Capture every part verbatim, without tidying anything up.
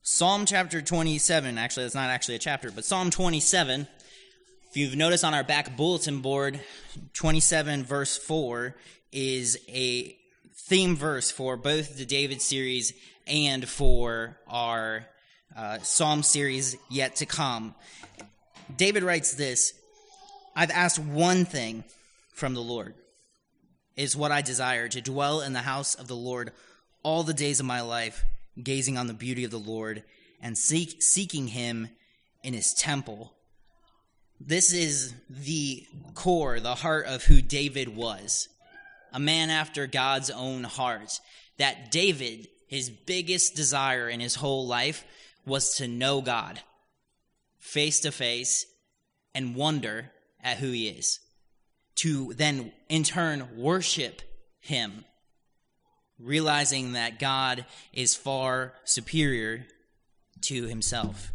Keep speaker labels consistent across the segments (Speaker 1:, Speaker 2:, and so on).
Speaker 1: Psalm chapter twenty-seven, actually, it's not actually a chapter, but Psalm twenty-seven, if you've noticed on our back bulletin board, twenty-seven verse four is a theme verse for both the David series and for our uh, Psalm series yet to come. David writes this: I've asked one thing from the Lord, is what I desire, to dwell in the house of the Lord all the days of my life, gazing on the beauty of the Lord and seek, seeking him in his temple. This is the core, the heart of who David was, a man after God's own heart. That David, his biggest desire in his whole life was to know God face to face and wonder at who he is, to then in turn worship him, realizing that God is far superior to himself.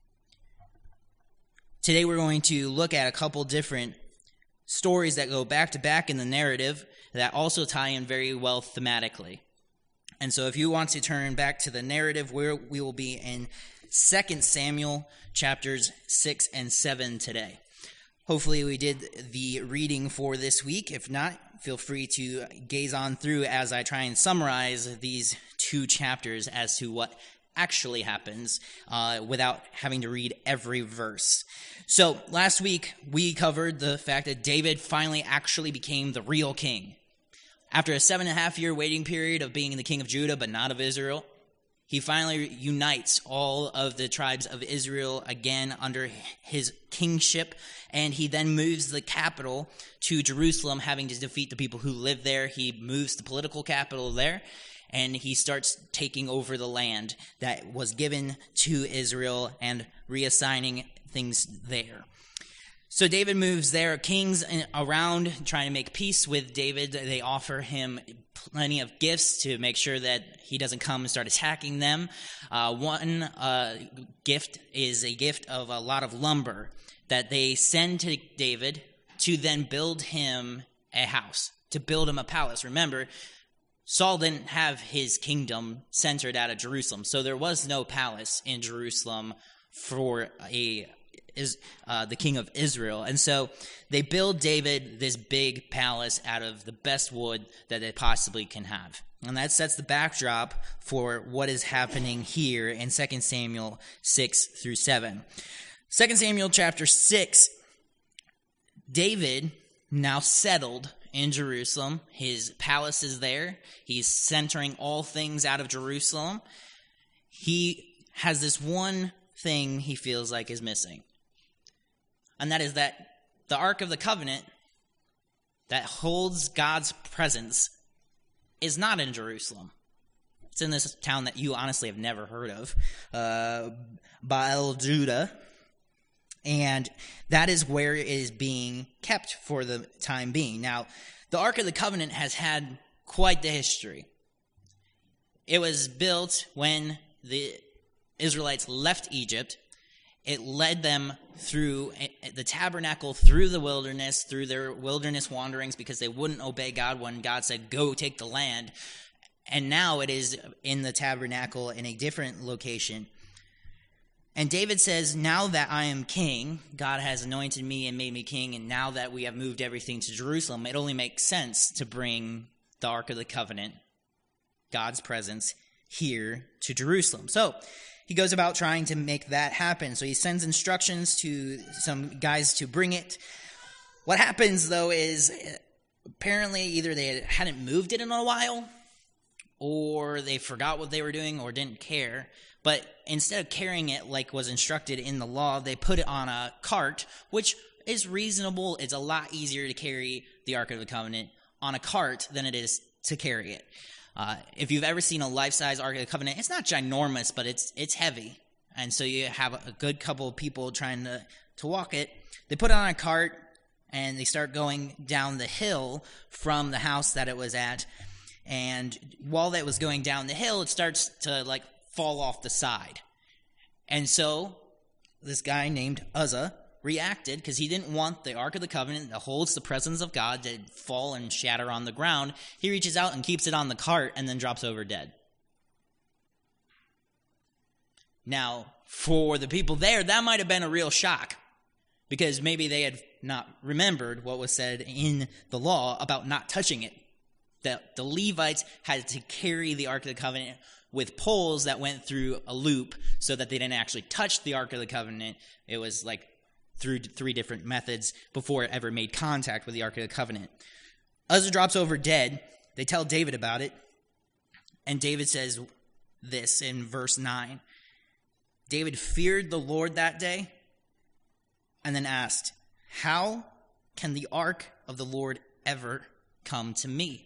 Speaker 1: Today we're going to look at a couple different stories that go back to back in the narrative that also tie in very well thematically. And so if you want to turn back to the narrative, where we will be in Second Samuel chapters six and seven today. Hopefully we did the reading for this week. If not, feel free to gaze on through as I try and summarize these two chapters as to what actually happens uh, without having to read every verse. So last week we covered the fact that David finally actually became the real king. After a seven and a half year waiting period of being the king of Judah but not of Israel, he finally unites all of the tribes of Israel again under his kingship, and he then moves the capital to Jerusalem, having to defeat the people who live there. He moves the political capital there, and he starts taking over the land that was given to Israel and reassigning things there. So David moves there. Kings around trying to make peace with David. They offer him plenty of gifts to make sure that he doesn't come and start attacking them. Uh, one uh, gift is a gift of a lot of lumber that they send to David to then build him a house, to build him a palace. Remember, Saul didn't have his kingdom centered out of Jerusalem, so there was no palace in Jerusalem for a is uh, the king of Israel. And so they build David this big palace out of the best wood that they possibly can have. And that sets the backdrop for what is happening here in Second Samuel six through seven. Second Samuel chapter six, David, now settled in Jerusalem, his palace is there. He's centering all things out of Jerusalem. He has this one thing he feels like is missing. And that is that the Ark of the Covenant that holds God's presence is not in Jerusalem. It's in this town that you honestly have never heard of, uh, Baal Judah. And that is where it is being kept for the time being. Now, the Ark of the Covenant has had quite the history. It was built when the Israelites left Egypt. It led them through the tabernacle, through the wilderness, through their wilderness wanderings, because they wouldn't obey God when God said, go take the land. And now it is in the tabernacle in a different location. And David says, now that I am king, God has anointed me and made me king, and now that we have moved everything to Jerusalem, it only makes sense to bring the Ark of the Covenant, God's presence, here to Jerusalem. So he goes about trying to make that happen. So he sends instructions to some guys to bring it. What happens, though, is apparently either they hadn't moved it in a while, or they forgot what they were doing, or didn't care. But instead of carrying it like was instructed in the law, they put it on a cart, which is reasonable. It's a lot easier to carry the Ark of the Covenant on a cart than it is to carry it. Uh, if you've ever seen a life-size Ark of the Covenant, it's not ginormous, but it's it's heavy. And so you have a good couple of people trying to, to walk it. They put it on a cart, and they start going down the hill from the house that it was at. And while that was going down the hill, it starts to, like, fall off the side. And so this guy named Uzzah reacted, because he didn't want the Ark of the Covenant that holds the presence of God to fall and shatter on the ground. He reaches out and keeps it on the cart and then drops over dead. Now, for the people there, that might have been a real shock, because maybe they had not remembered what was said in the law about not touching it. That the Levites had to carry the Ark of the Covenant with poles that went through a loop so that they didn't actually touch the Ark of the Covenant. It was like through three different methods before it ever made contact with the Ark of the Covenant. Uzzah drops over dead. They tell David about it. And David says this in verse nine. David feared the Lord that day and then asked, how can the ark of the Lord ever come to me?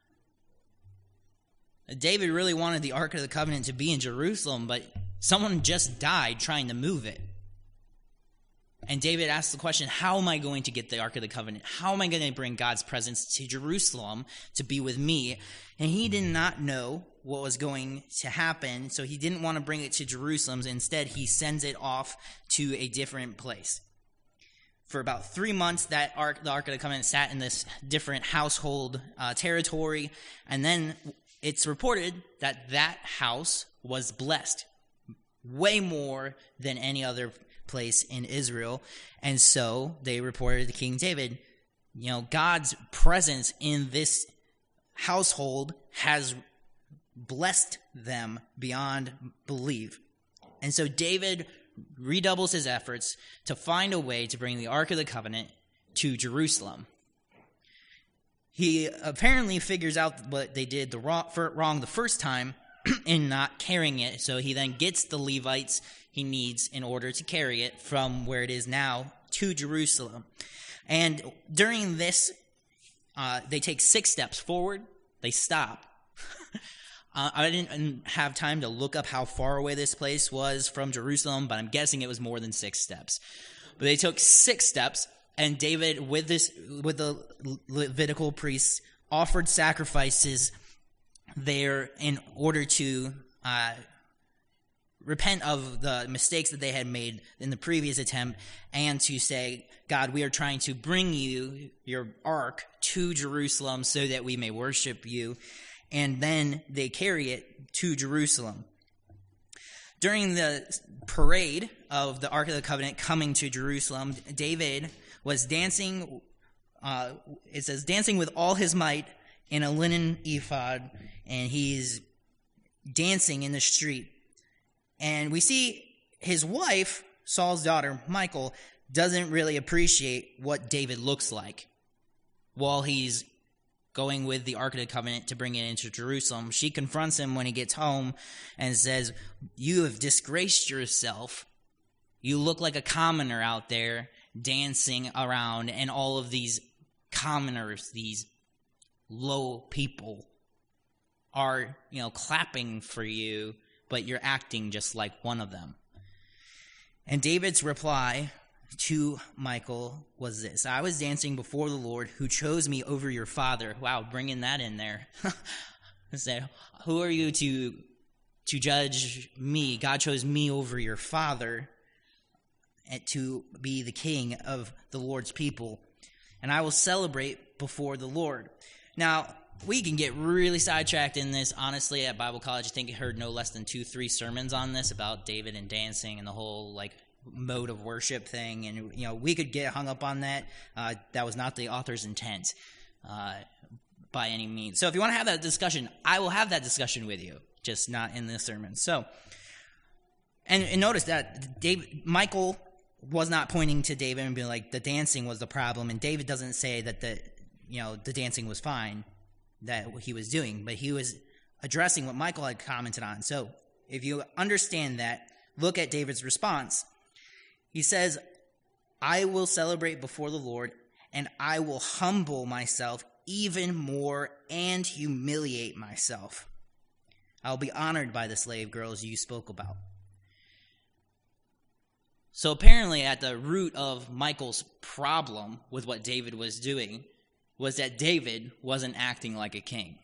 Speaker 1: David really wanted the Ark of the Covenant to be in Jerusalem, but someone just died trying to move it. And David asked the question, how am I going to get the Ark of the Covenant? How am I going to bring God's presence to Jerusalem to be with me? And he did not know what was going to happen, so he didn't want to bring it to Jerusalem. Instead, he sends it off to a different place. For about three months, that Ark, the Ark of the Covenant sat in this different household uh, territory, and then it's reported that that house was blessed way more than any other place in Israel. And so they reported to King David, you know, God's presence in this household has blessed them beyond belief. And so David redoubles his efforts to find a way to bring the Ark of the Covenant to Jerusalem. He apparently figures out what they did the wrong, wrong the first time in not carrying it, so he then gets the Levites he needs in order to carry it from where it is now to Jerusalem. And during this, uh, they take six steps forward, they stop. uh, I didn't have time to look up how far away this place was from Jerusalem, but I'm guessing it was more than six steps. But they took six steps, and David, with this, with the Levitical priests, offered sacrifices there in order to uh, repent of the mistakes that they had made in the previous attempt, and to say, God, we are trying to bring you, your ark, to Jerusalem so that we may worship you. And then they carry it to Jerusalem. During the parade of the Ark of the Covenant coming to Jerusalem, David was dancing, uh, it says, dancing with all his might in a linen ephod, and he's dancing in the street. And we see his wife, Saul's daughter, Michal, doesn't really appreciate what David looks like while he's going with the Ark of the Covenant to bring it into Jerusalem. She confronts him when he gets home and says, you have disgraced yourself. You look like a commoner out there dancing around, and all of these commoners, these low people, are, you know, clapping for you, but you're acting just like one of them. And David's reply to Michal was this: I was dancing before the Lord who chose me over your father. Wow, bringing that in there. Said, who are you to to judge me? God chose me over your father to be the king of the Lord's people, and I will celebrate before the Lord. Now, we can get really sidetracked in this. Honestly, at Bible college, I think I heard no less than two, three sermons on this about David and dancing and the whole, like, mode of worship thing. And, you know, we could get hung up on that. Uh, that was not the author's intent uh, by any means. So if you want to have that discussion, I will have that discussion with you, just not in this sermon. So, and, and notice that David, Michal was not pointing to David and being like, the dancing was the problem. And David doesn't say that the, you know, the dancing was fine, that he was doing, but he was addressing what Michal had commented on. So if you understand that, look at David's response. He says, I will celebrate before the Lord, and I will humble myself even more and humiliate myself. I'll be honored by the slave girls you spoke about. So apparently at the root of Michal's problem with what David was doing was that David wasn't acting like a king.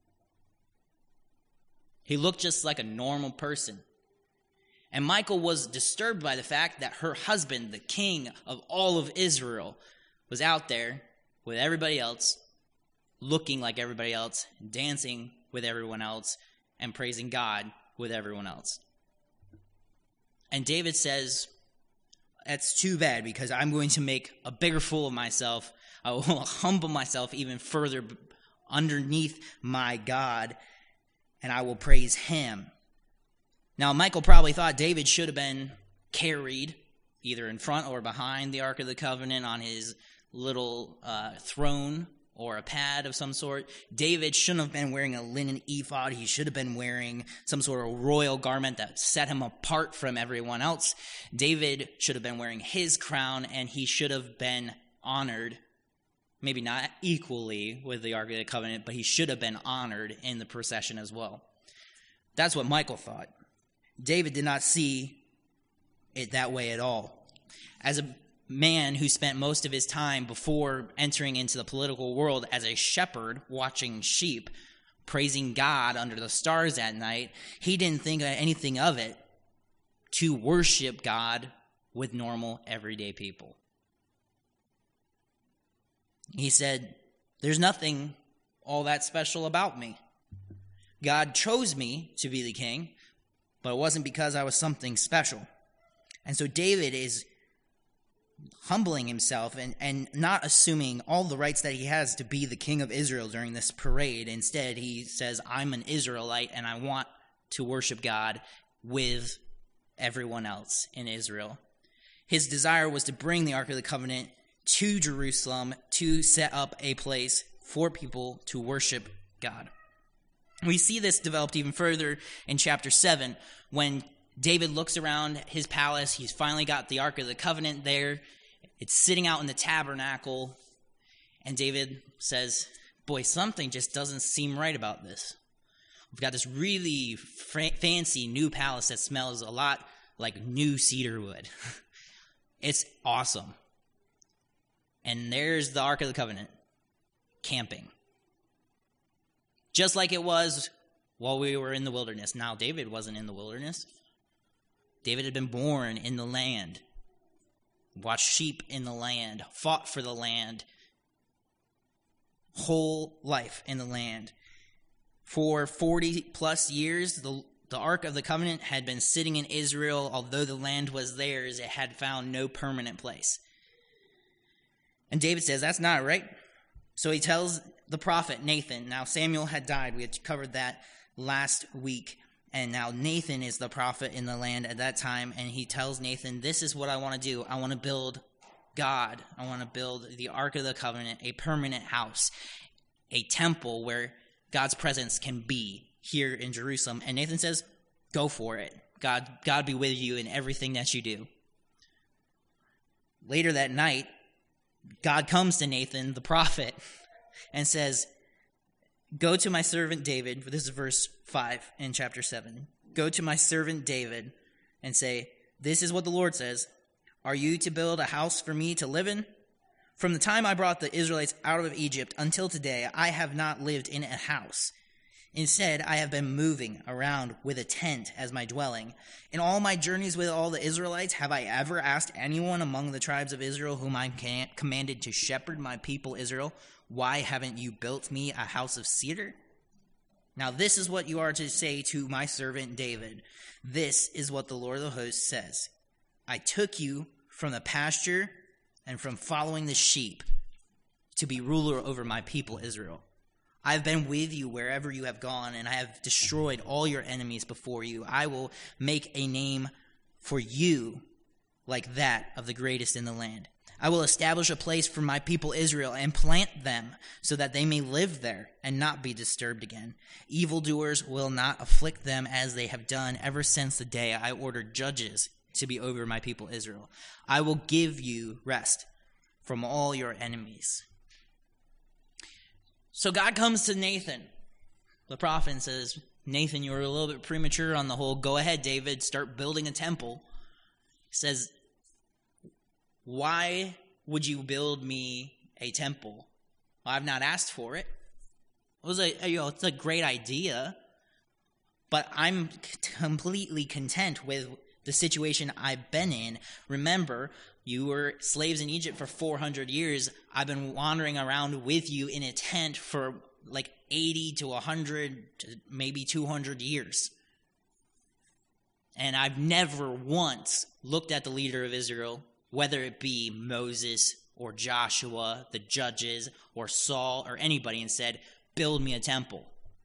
Speaker 1: He looked just like a normal person. And Michal was disturbed by the fact that her husband, the king of all of Israel, was out there with everybody else, looking like everybody else, dancing with everyone else, and praising God with everyone else. And David says, that's too bad, because I'm going to make a bigger fool of myself. I will humble myself even further underneath my God, and I will praise him. Now, Michal probably thought David should have been carried either in front or behind the Ark of the Covenant on his little uh, throne or a pad of some sort. David shouldn't have been wearing a linen ephod. He should have been wearing some sort of royal garment that set him apart from everyone else. David should have been wearing his crown, and he should have been honored, maybe not equally with the Ark of the Covenant, but he should have been honored in the procession as well. That's what Michal thought. David did not see it that way at all. As a man who spent most of his time before entering into the political world as a shepherd watching sheep, praising God under the stars at night, he didn't think anything of it to worship God with normal, everyday people. He said, there's nothing all that special about me. God chose me to be the king, but it wasn't because I was something special. And so David is humbling himself and, and not assuming all the rights that he has to be the king of Israel during this parade. Instead, he says, I'm an Israelite and I want to worship God with everyone else in Israel. His desire was to bring the Ark of the Covenant to Jerusalem to set up a place for people to worship God. We see this developed even further in chapter seven when David looks around his palace. He's finally got the Ark of the Covenant there. It's sitting out in the tabernacle. And David says, boy, something just doesn't seem right about this. We've got this really f- fancy new palace that smells a lot like new cedar wood. It's awesome. And there's the Ark of the Covenant, camping. Just like it was while we were in the wilderness. Now, David wasn't in the wilderness. David had been born in the land, watched sheep in the land, fought for the land, whole life in the land. For forty plus years, the, the Ark of the Covenant had been sitting in Israel. Although the land was theirs, it had found no permanent place. And David says, that's not right. So he tells the prophet Nathan. Now, Samuel had died. We had covered that last week. And now Nathan is the prophet in the land at that time. And he tells Nathan, this is what I want to do. I want to build God. I want to build the Ark of the Covenant, a permanent house, a temple where God's presence can be here in Jerusalem. And Nathan says, go for it. God, God be with you in everything that you do. Later that night, God comes to Nathan, the prophet, and says, go to my servant David, this is verse five in chapter seven. Go to my servant David and say, this is what the Lord says. Are you to build a house for me to live in? From the time I brought the Israelites out of Egypt until today, I have not lived in a house. Instead, I have been moving around with a tent as my dwelling. In all my journeys with all the Israelites, have I ever asked anyone among the tribes of Israel whom I am commanded to shepherd my people Israel, why haven't you built me a house of cedar? Now this is what you are to say to my servant David. This is what the Lord of the hosts says. I took you from the pasture and from following the sheep to be ruler over my people Israel. I have been with you wherever you have gone, and I have destroyed all your enemies before you. I will make a name for you like that of the greatest in the land. I will establish a place for my people Israel and plant them so that they may live there and not be disturbed again. Evildoers will not afflict them as they have done ever since the day I ordered judges to be over my people Israel. I will give you rest from all your enemies. So God comes to Nathan, the prophet, and says, Nathan, you were a little bit premature on the whole, go ahead, David, start building a temple. He says, why would you build me a temple? Well, I've not asked for it. It was a, you know, it's a great idea, but I'm completely content with the situation I've been in. Remember, you were slaves in Egypt for four hundred years. I've been wandering around with you in a tent for like eighty to one hundred, to maybe two hundred years. And I've never once looked at the leader of Israel, whether it be Moses or Joshua, the judges, or Saul, or anybody, and said, build me a temple.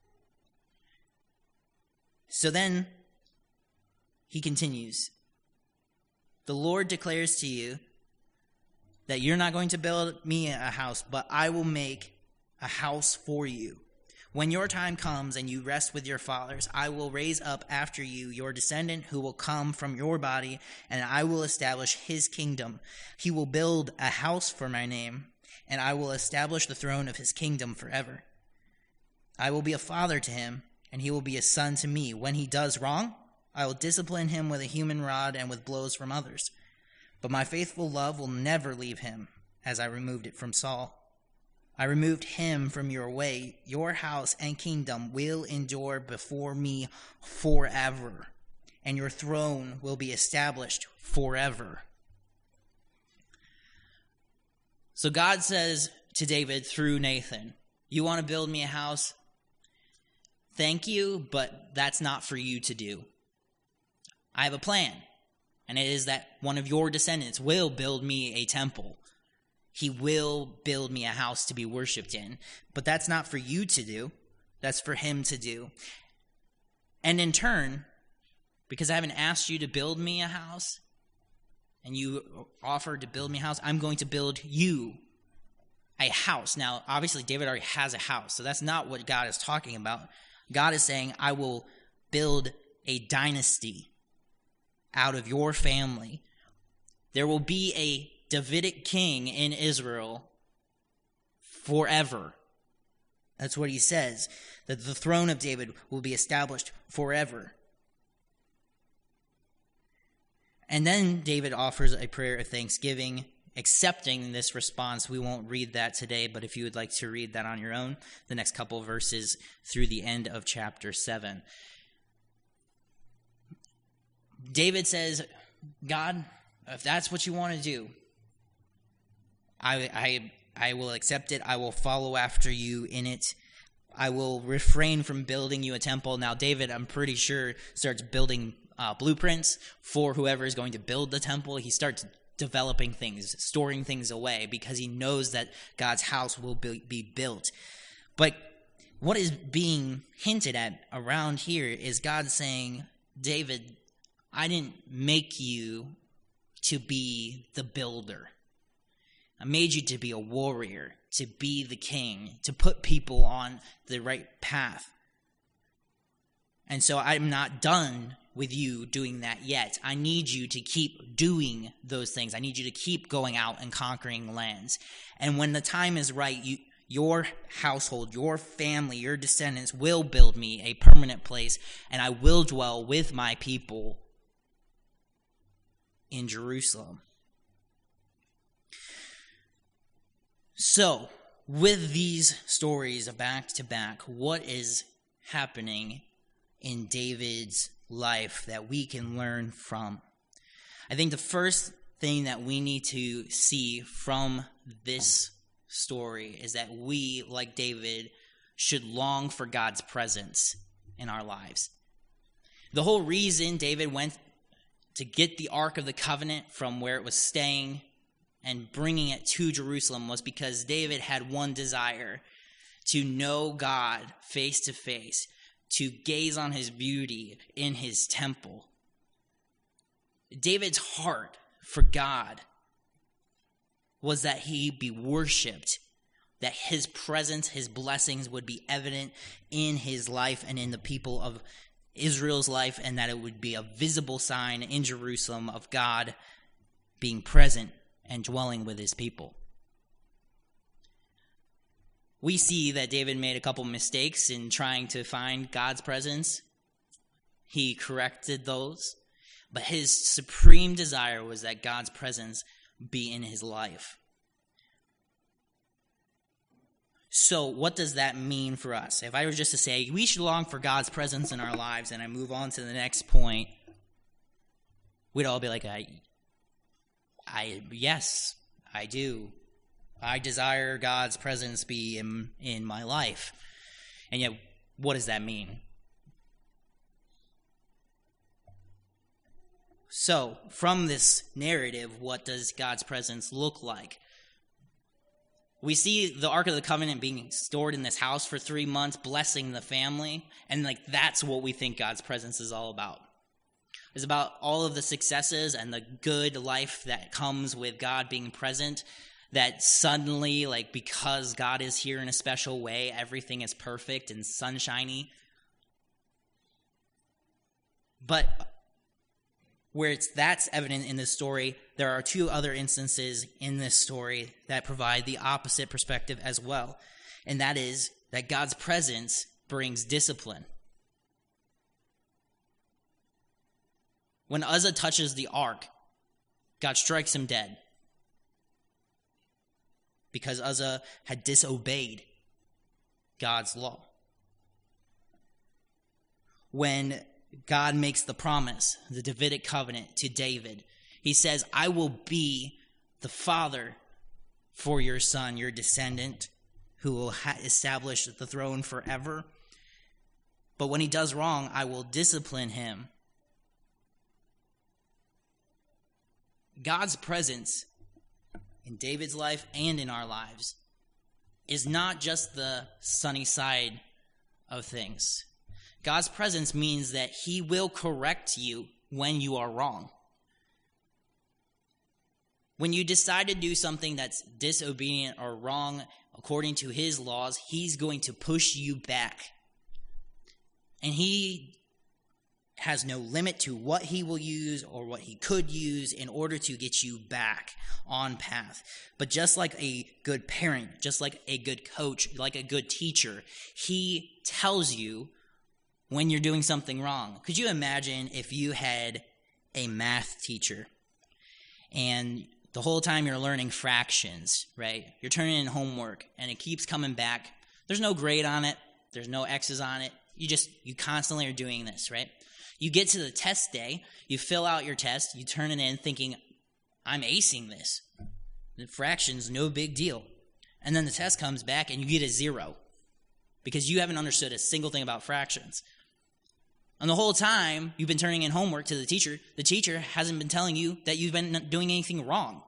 Speaker 1: So then he continues, the Lord declares to you that you're not going to build me a house, but I will make a house for you. When your time comes and you rest with your fathers, I will raise up after you your descendant who will come from your body, and I will establish his kingdom. He will build a house for my name, and I will establish the throne of his kingdom forever. I will be a father to him, and he will be a son to me. When he does wrong, I will discipline him with a human rod and with blows from others. But my faithful love will never leave him, as I removed it from Saul. I removed him from your way. Your house and kingdom will endure before me forever, and your throne will be established forever. So God says to David through Nathan, you want to build me a house? Thank you, but that's not for you to do. I have a plan, and it is that one of your descendants will build me a temple. He will build me a house to be worshipped in. But that's not for you to do. That's for him to do. And in turn, because I haven't asked you to build me a house, and you offered to build me a house, I'm going to build you a house. Now, obviously, David already has a house, so that's not what God is talking about. God is saying, I will build a dynasty out of your family. There will be a Davidic king in Israel forever. That's what he says, that the throne of David will be established forever. And then David offers a prayer of thanksgiving, accepting this response. We won't read that today, but if you would like to read that on your own, the next couple of verses through the end of chapter seven. David says, God, if that's what you want to do, I, I I will accept it. I will follow after you in it. I will refrain from building you a temple. Now, David, I'm pretty sure, starts building uh, blueprints for whoever is going to build the temple. He starts developing things, storing things away, because he knows that God's house will be, be built. But what is being hinted at around here is God saying, David, I didn't make you to be the builder. I made you to be a warrior, to be the king, to put people on the right path. And so I'm not done with you doing that yet. I need you to keep doing those things. I need you to keep going out and conquering lands. And when the time is right, you, your household, your family, your descendants will build me a permanent place, and I will dwell with my people in Jerusalem. So, with these stories back to back, what is happening in David's life that we can learn from? I think the first thing that we need to see from this story is that we, like David, should long for God's presence in our lives. The whole reason David went to get the Ark of the Covenant from where it was staying and bringing it to Jerusalem was because David had one desire: to know God face to face, to gaze on his beauty in his temple. David's heart for God was that he be worshipped, that his presence, his blessings would be evident in his life and in the people of Israel's life, and that it would be a visible sign in Jerusalem of God being present and dwelling with his people. We see that David made a couple mistakes in trying to find God's presence. He corrected those, but his supreme desire was that God's presence be in his life. So what does that mean for us? If I were just to say, we should long for God's presence in our lives, and I move on to the next point, we'd all be like, I, I yes, I do. I desire God's presence be in, in my life. And yet, what does that mean? So, from this narrative, what does God's presence look like? We see the Ark of the Covenant being stored in this house for three months, blessing the family, and like that's what we think God's presence is all about. It's about all of the successes and the good life that comes with God being present, that suddenly, like because God is here in a special way, everything is perfect and sunshiny. But where it's that's evident in this story, there are two other instances in this story that provide the opposite perspective as well. And that is that God's presence brings discipline. When Uzzah touches the ark, God strikes him dead because Uzzah had disobeyed God's law. When God makes the promise, the Davidic covenant to David, he says, I will be the father for your son, your descendant, who will ha- establish the throne forever. But when he does wrong, I will discipline him. God's presence in David's life and in our lives is not just the sunny side of things. God's presence means that he will correct you when you are wrong. When you decide to do something that's disobedient or wrong according to his laws, he's going to push you back. And he has no limit to what he will use or what he could use in order to get you back on path. But just like a good parent, just like a good coach, like a good teacher, he tells you when you're doing something wrong. Could you imagine if you had a math teacher and the whole time you're learning fractions, right? You're turning in homework and it keeps coming back. There's no grade on it. There's no X's on it. You just, you constantly are doing this, right? You get to the test day, you fill out your test, you turn it in thinking, I'm acing this. The fractions, no big deal. And then the test comes back and you get a zero because you haven't understood a single thing about fractions. And the whole time you've been turning in homework to the teacher, the teacher hasn't been telling you that you've been doing anything wrong.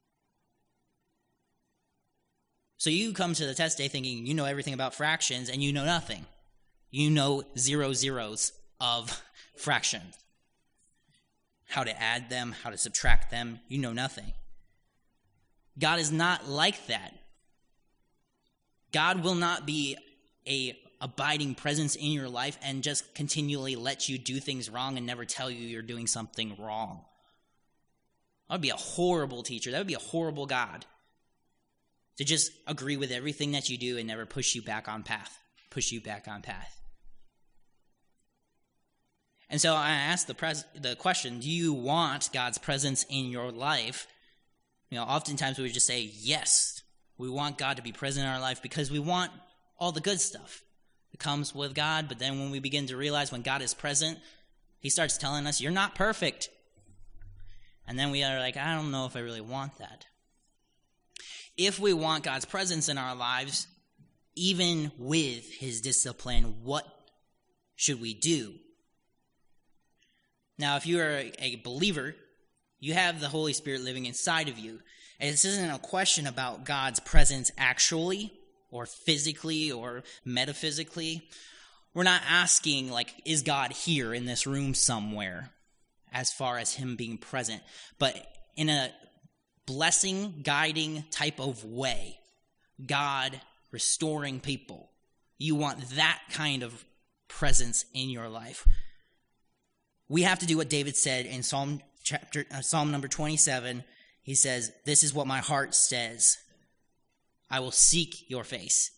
Speaker 1: So you come to the test day thinking you know everything about fractions and you know nothing. You know zero zeros of fractions. How to add them, how to subtract them, you know nothing. God is not like that. God will not be a abiding presence in your life and just continually let you do things wrong and never tell you you're doing something wrong. That would be a horrible teacher. That would be a horrible God. To just agree with everything that you do and never push you back on path. Push you back on path. And so I asked the pres- the question, do you want God's presence in your life? You know, oftentimes we would just say, yes, we want God to be present in our life because we want all the good stuff that comes with God. But then when we begin to realize when God is present, he starts telling us, you're not perfect. And then we are like, I don't know if I really want that. If we want God's presence in our lives, even with his discipline, what should we do? Now, if you are a believer, you have the Holy Spirit living inside of you. And this isn't a question about God's presence actually, or physically, or metaphysically. We're not asking, like, is God here in this room somewhere, as far as him being present, but in a blessing, guiding type of way. God restoring people. You want that kind of presence in your life. We have to do what David said in Psalm chapter uh, Psalm number twenty-seven. He says, this is what my heart says. I will seek your face.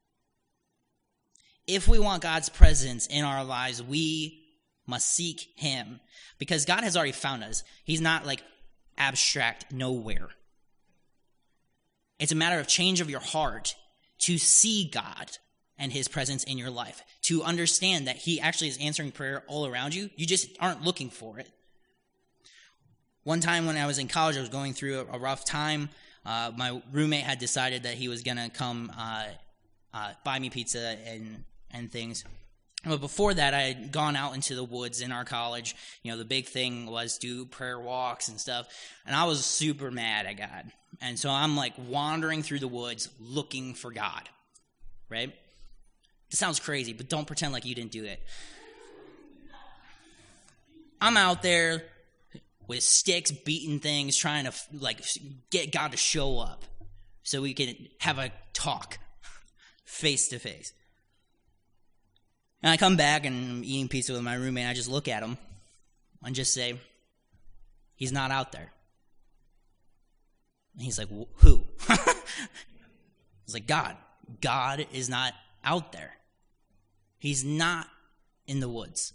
Speaker 1: If we want God's presence in our lives, we must seek him. Because God has already found us. He's not like abstract nowhere. It's a matter of change of your heart to see God and his presence in your life. To understand that he actually is answering prayer all around you. You just aren't looking for it. One time when I was in college, I was going through a, a rough time. Uh, my roommate had decided that he was going to come uh, uh, buy me pizza and, and things. But before that, I had gone out into the woods in our college. You know, the big thing was do prayer walks and stuff. And I was super mad at God. And so I'm like wandering through the woods looking for God, right? It sounds crazy, but don't pretend like you didn't do it. I'm out there with sticks, beating things, trying to like get God to show up so we can have a talk face to face. And I come back and I'm eating pizza with my roommate, and I just look at him and just say, he's not out there. And he's like, who? I was like, God. God is not out there. He's not in the woods.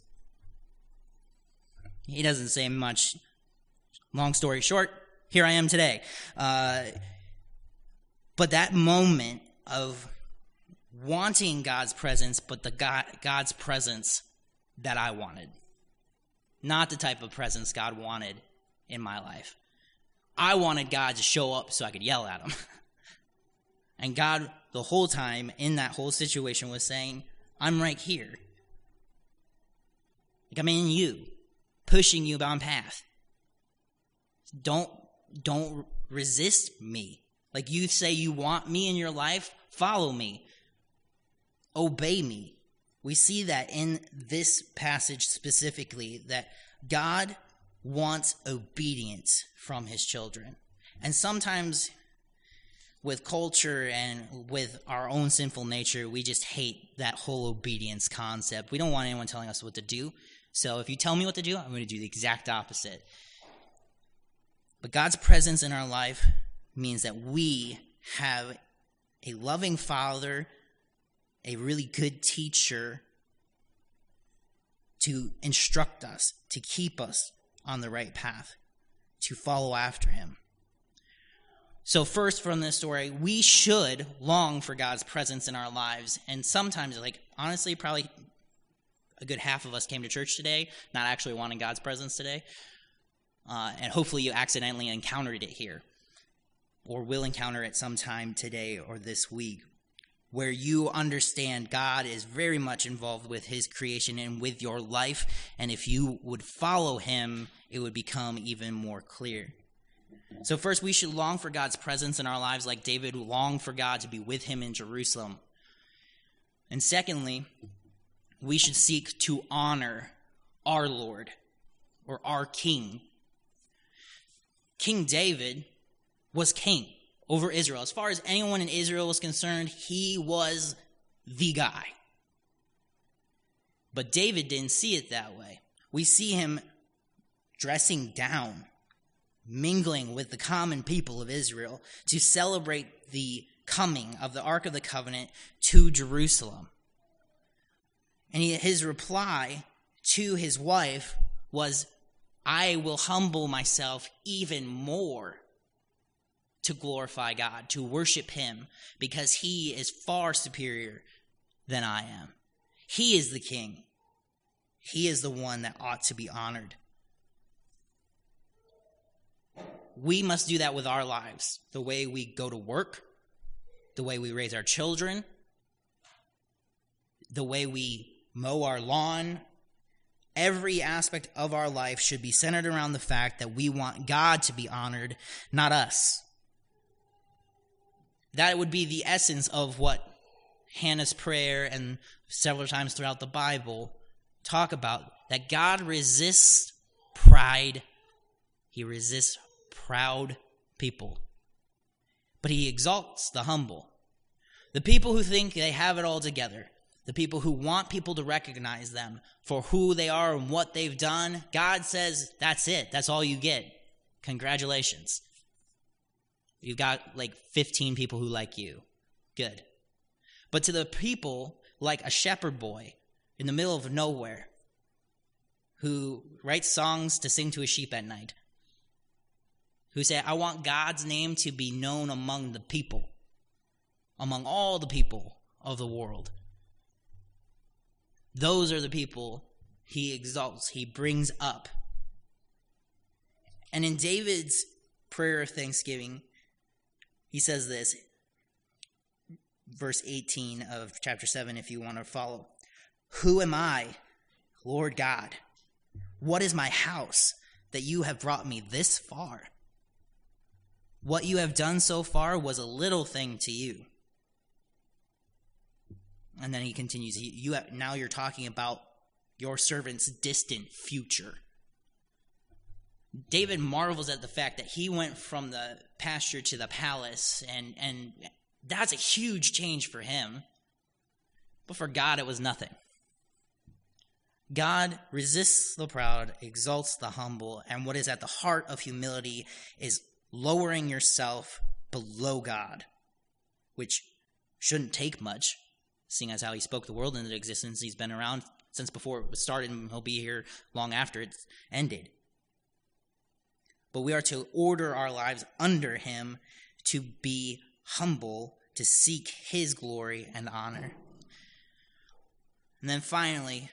Speaker 1: He doesn't say much. Long story short, here I am today. Uh, but that moment of wanting God's presence, but the God, God's presence that I wanted. Not the type of presence God wanted in my life. I wanted God to show up so I could yell at him. And God, the whole time in that whole situation, was saying, I'm right here. Like I'm in you, pushing you down path. Don't, don't resist me. Like you say you want me in your life, follow me. Obey me. We see that in this passage specifically, that God wants obedience from his children. And sometimes with culture and with our own sinful nature, we just hate that whole obedience concept. We don't want anyone telling us what to do. So if you tell me what to do, I'm going to do the exact opposite. But God's presence in our life means that we have a loving Father, a really good teacher to instruct us, to keep us on the right path, to follow after him. So first from this story, we should long for God's presence in our lives. And sometimes, like, honestly, probably a good half of us came to church today, not actually wanting God's presence today. Uh, and hopefully you accidentally encountered it here, or will encounter it sometime today or this week, where you understand God is very much involved with his creation and with your life. And if you would follow him, it would become even more clear. So first, we should long for God's presence in our lives like David longed for God to be with him in Jerusalem. And secondly, we should seek to honor our Lord or our King. King David was king over Israel. As far as anyone in Israel was concerned, he was the guy. But David didn't see it that way. We see him dressing down, mingling with the common people of Israel to celebrate the coming of the Ark of the Covenant to Jerusalem. And he, his reply to his wife was, I will humble myself even more to glorify God, to worship him, because he is far superior than I am. He is the king. He is the one that ought to be honored. We must do that with our lives, the way we go to work, the way we raise our children, the way we mow our lawn. Every aspect of our life should be centered around the fact that we want God to be honored, not us. That would be the essence of what Hannah's prayer and several times throughout the Bible talk about, that God resists pride. He resists proud people, but he exalts the humble. The people who think they have it all together, the people who want people to recognize them for who they are and what they've done, God says, that's it. That's all you get. Congratulations. You've got like fifteen people who like you. Good. But to the people like a shepherd boy in the middle of nowhere who writes songs to sing to his sheep at night, who say, I want God's name to be known among the people, among all the people of the world. Those are the people he exalts, he brings up. And in David's prayer of thanksgiving, he says this, verse eighteen of chapter seven, if you want to follow. Who am I, Lord God? What is my house that you have brought me this far? What you have done so far was a little thing to you. And then he continues, you have, now you're talking about your servant's distant future. David marvels at the fact that he went from the pasture to the palace, and, and that's a huge change for him. But for God, it was nothing. God resists the proud, exalts the humble, and what is at the heart of humility is lowering yourself below God, which shouldn't take much, seeing as how he spoke the world into existence. He's been around since before it was started, and he'll be here long after it's ended. But we are to order our lives under him, to be humble, to seek his glory and honor. And then finally,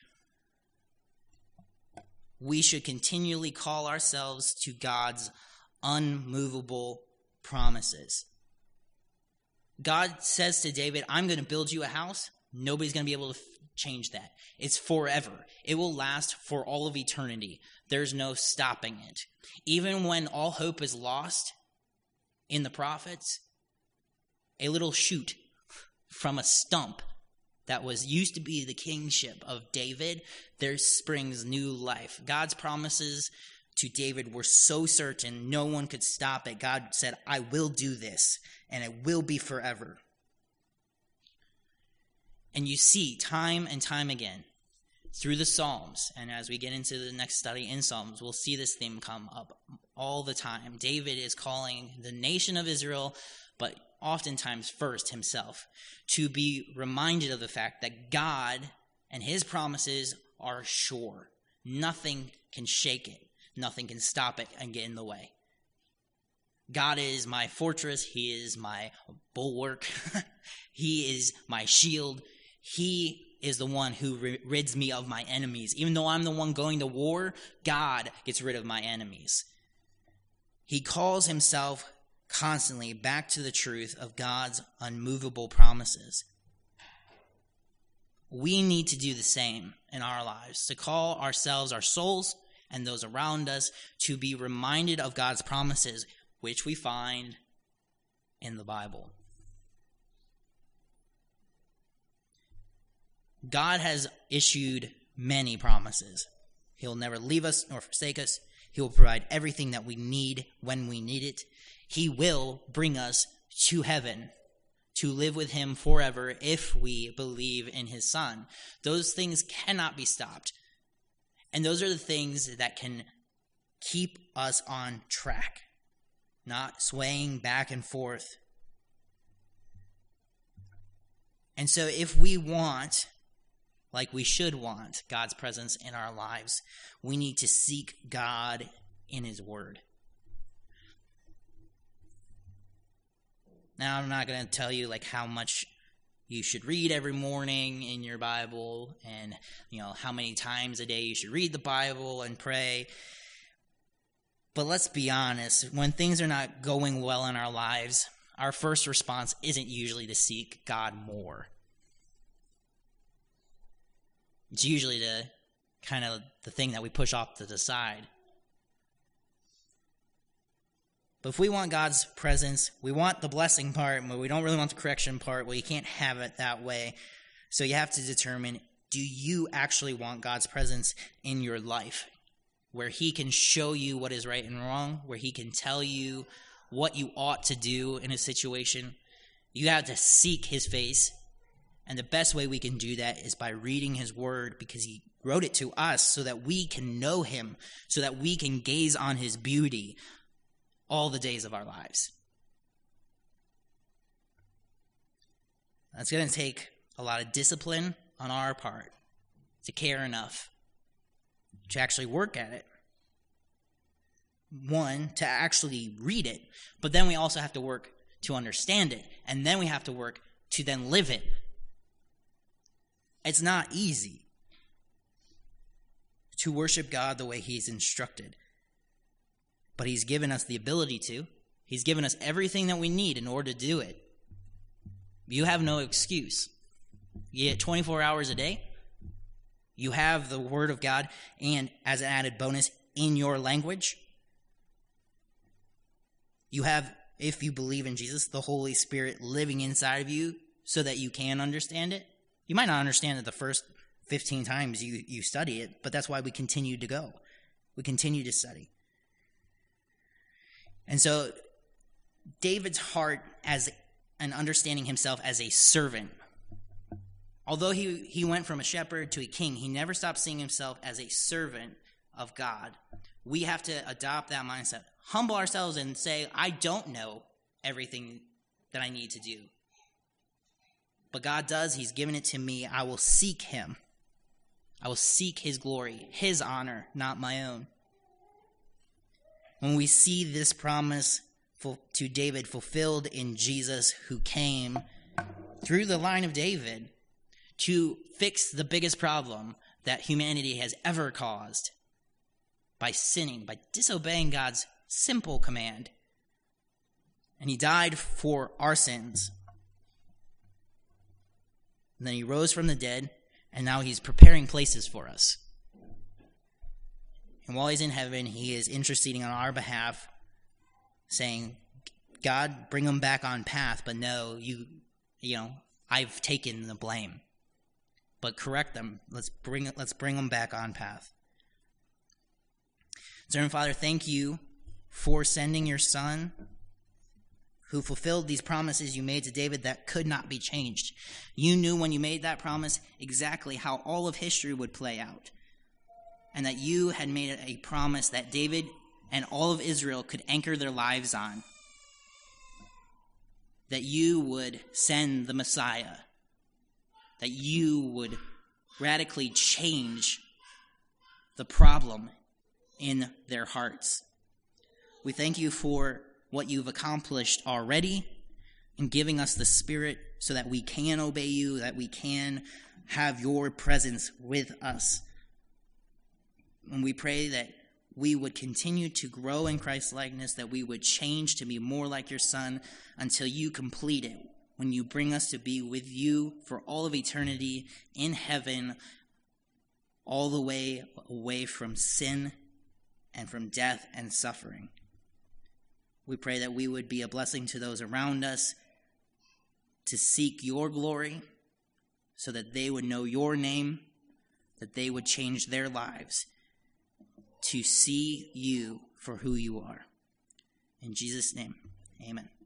Speaker 1: we should continually call ourselves to God's unmovable promises. God says to David, I'm going to build you a house. Nobody's going to be able to f- change that. It's forever. It will last for all of eternity. There's no stopping it. Even when all hope is lost in the prophets, a little shoot from a stump that was used to be the kingship of David, there springs new life. God's promises to David were so certain, no one could stop it. God said, I will do this, and it will be forever. And you see time and time again through the Psalms, and as we get into the next study in Psalms, we'll see this theme come up all the time. David is calling the nation of Israel, but oftentimes first himself, to be reminded of the fact that God and his promises are sure. Nothing can shake it. Nothing can stop it and get in the way. God is my fortress. He is my bulwark. He is my shield. He is the one who rids me of my enemies. Even though I'm the one going to war, God gets rid of my enemies. He calls himself constantly back to the truth of God's unmovable promises. We need to do the same in our lives, to call ourselves, our souls, and those around us to be reminded of God's promises, which we find in the Bible. God has issued many promises. He'll never leave us nor forsake us. He will provide everything that we need when we need it. He will bring us to heaven to live with him forever if we believe in his Son. Those things cannot be stopped. And those are the things that can keep us on track, not swaying back and forth. And so if we want, like we should want, God's presence in our lives, we need to seek God in his word. Now, I'm not going to tell you like how much you should read every morning in your Bible, and you know how many times a day you should read the Bible and pray. But let's be honest, when things are not going well in our lives, our first response isn't usually to seek God more. It's usually the kind of the thing that we push off to the side. But if we want God's presence, we want the blessing part, but we don't really want the correction part. Well, you can't have it that way. So you have to determine, do you actually want God's presence in your life, where he can show you what is right and wrong, where he can tell you what you ought to do in a situation? You have to seek his face. And the best way we can do that is by reading his word, because he wrote it to us so that we can know him, so that we can gaze on his beauty all the days of our lives. That's going to take a lot of discipline on our part to care enough to actually work at it. One, to actually read it, but then we also have to work to understand it, and then we have to work to then live it. It's not easy to worship God the way he's instructed. But he's given us the ability to. He's given us everything that we need in order to do it. You have no excuse. You get twenty-four hours a day. You have the Word of God, and as an added bonus, in your language. You have, if you believe in Jesus, the Holy Spirit living inside of you so that you can understand it. You might not understand it the first fifteen times you, you study it, but that's why we continue to go. We continue to study. And so David's heart as and understanding himself as a servant. Although he, he went from a shepherd to a king, he never stopped seeing himself as a servant of God. We have to adopt that mindset. Humble ourselves and say, I don't know everything that I need to do. But God does. He's given it to me. I will seek him. I will seek his glory, his honor, not my own. When we see this promise to David fulfilled in Jesus, who came through the line of David to fix the biggest problem that humanity has ever caused by sinning, by disobeying God's simple command. And he died for our sins. And then he rose from the dead, and now he's preparing places for us. And while he's in heaven, he is interceding on our behalf, saying, God, bring them back on path, but no, you, you know, I've taken the blame. But correct them. Let's bring let's bring them back on path. Dear Father, thank you for sending your Son, who fulfilled these promises you made to David that could not be changed. You knew when you made that promise exactly how all of history would play out, and that you had made a promise that David and all of Israel could anchor their lives on, that you would send the Messiah, that you would radically change the problem in their hearts. We thank you for what you've accomplished already in giving us the Spirit so that we can obey you, that we can have your presence with us. And we pray that we would continue to grow in Christ's likeness, that we would change to be more like your Son until you complete it, when you bring us to be with you for all of eternity in heaven, all the way away from sin and from death and suffering. We pray that we would be a blessing to those around us, to seek your glory so that they would know your name, that they would change their lives to see you for who you are. In Jesus' name, amen.